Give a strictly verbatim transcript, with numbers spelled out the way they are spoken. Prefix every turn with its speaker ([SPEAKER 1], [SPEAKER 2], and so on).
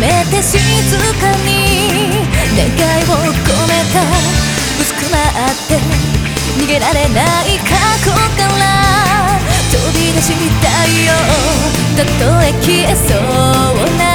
[SPEAKER 1] めて静かに願いを込めた薄くなって逃げられない過去から飛び出したいよたとえ消えそうな